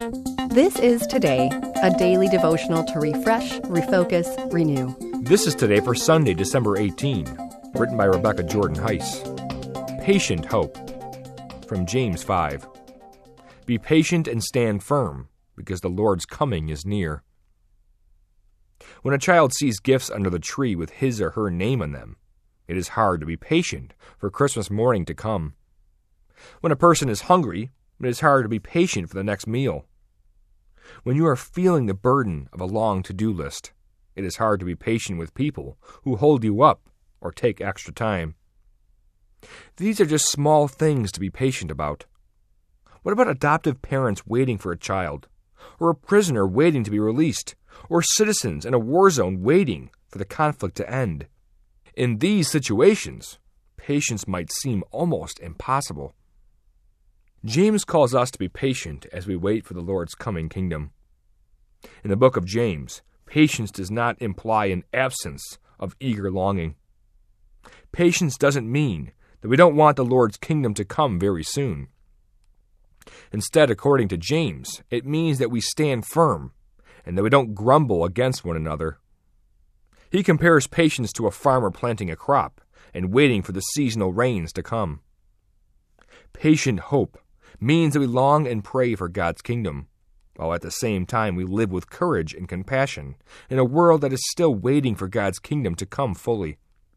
This is Today, a daily devotional to refresh, refocus, renew. This is Today for Sunday, December 18, written by Rebecca Jordan Heiss. Patient hope. From James 5. Be patient and stand firm, because the Lord's coming is near. When a child sees gifts under the tree with his or her name on them, it is hard to be patient for Christmas morning to come. When a person is hungry, it is hard to be patient for the next meal. When you are feeling the burden of a long to-do list, it is hard to be patient with people who hold you up or take extra time. These are just small things to be patient about. What about adoptive parents waiting for a child, or a prisoner waiting to be released, or citizens in a war zone waiting for the conflict to end? In these situations, patience might seem almost impossible. James calls us to be patient as we wait for the Lord's coming kingdom. In the book of James, patience does not imply an absence of eager longing. Patience doesn't mean that we don't want the Lord's kingdom to come very soon. Instead, according to James, it means that we stand firm and that we don't grumble against one another. He compares patience to a farmer planting a crop and waiting for the seasonal rains to come. Patient hope means that we long and pray for God's kingdom, while at the same time we live with courage and compassion in a world that is still waiting for God's kingdom to come fully.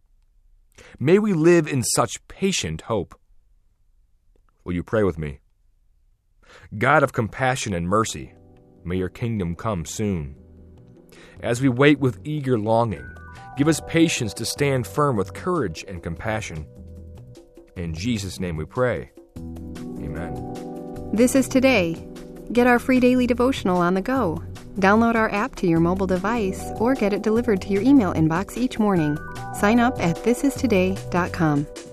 May we live in such patient hope. Will you pray with me? God of compassion and mercy, may your kingdom come soon. As we wait with eager longing, give us patience to stand firm with courage and compassion. In Jesus' name we pray. Amen. This is Today. Get our free daily devotional on the go. Download our app to your mobile device or get it delivered to your email inbox each morning. Sign up at thisistoday.com.